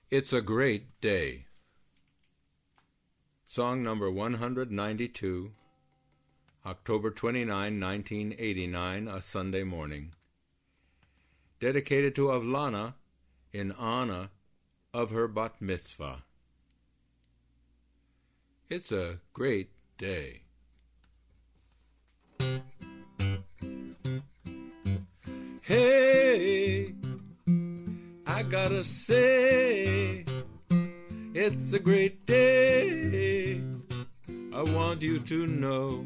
It's a Great Day. Song number 192, October 29, 1989, a Sunday morning. Dedicated to Avlana in honor of her bat mitzvah. It's a great day. Hey, I gotta say, it's a great day. I want you to know.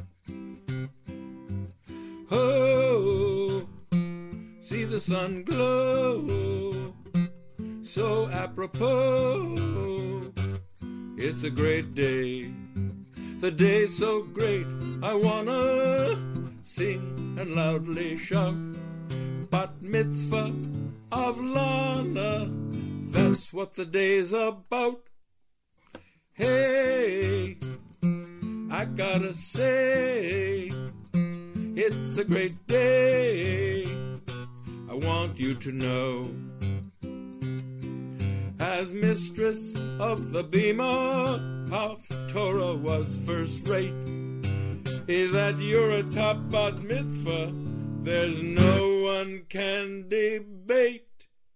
Oh, see the sun glow, so apropos. It's a great day. The day's so great, I wanna sing and loudly shout. Bat mitzvah Avlana, that's what the day's about. Hey, I gotta say, it's a great day. I want you to know. As mistress of the Bima, Haftorah was first rate. That you're a top bat mitzvah, there's no one can debate.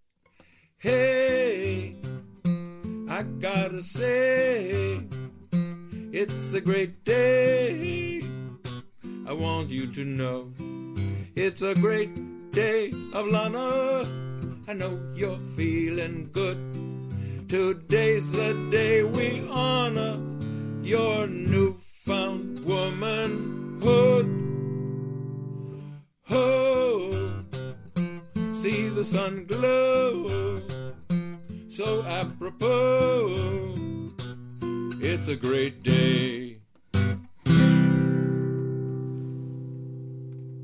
Hey, I gotta say, it's a great day. I want you to know. It's a great day, Avlana. I know you're feeling good. Today's the day we honor your newfound womanhood. Oh, see the sun glow, so apropos. It's a great day.